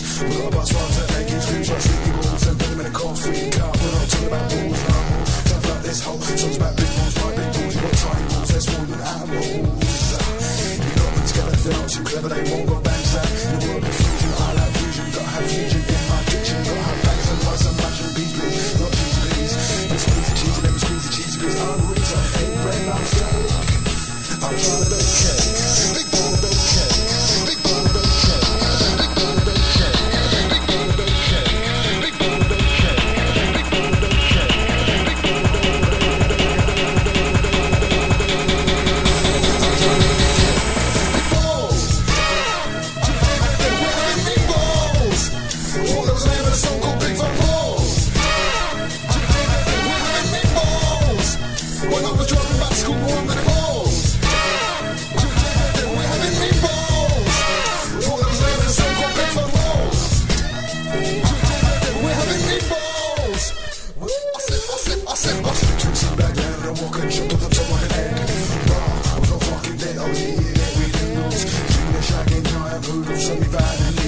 We got a bus runs and naked screenshots, sticky balls and put them in a coffee cup. We're not talking about balls, no more. Sounds like this whole song's about big balls, right big balls. You got tiny balls, there's more than animals. You got them together, they're not too clever, they won't go bang slam. In the world of fusion, I like fusion. Gotta have fusion in my kitchen. Gotta have bags and rice and mash and beef, please. Not cheesy, please. Let's squeeze the cheese and then we squeeze the cheese, please. I'm Rita, ain't bread, I'm stuck. I'm trying to bake cake. Big ball of bake cake. Big ball of bake cake. Big ball of bake cake. Big ball of bake cake. Big ball of bake cake. Big ball of bake cake. I'm trying to bake cake. Big balls. We're having big balls. Thought there was a name of a song called Big Fat Balls. We're having big balls. When I was driving back to school, we're under the balls. We're having big balls. Thought there was a name of a song called Big Fat Balls. We're having big balls. I said, twitching back down and I'm walking, shut up the top like an egg. I was not fucking dead, I was eating every noodles. Eating a shagging giant poodle, semi-bad.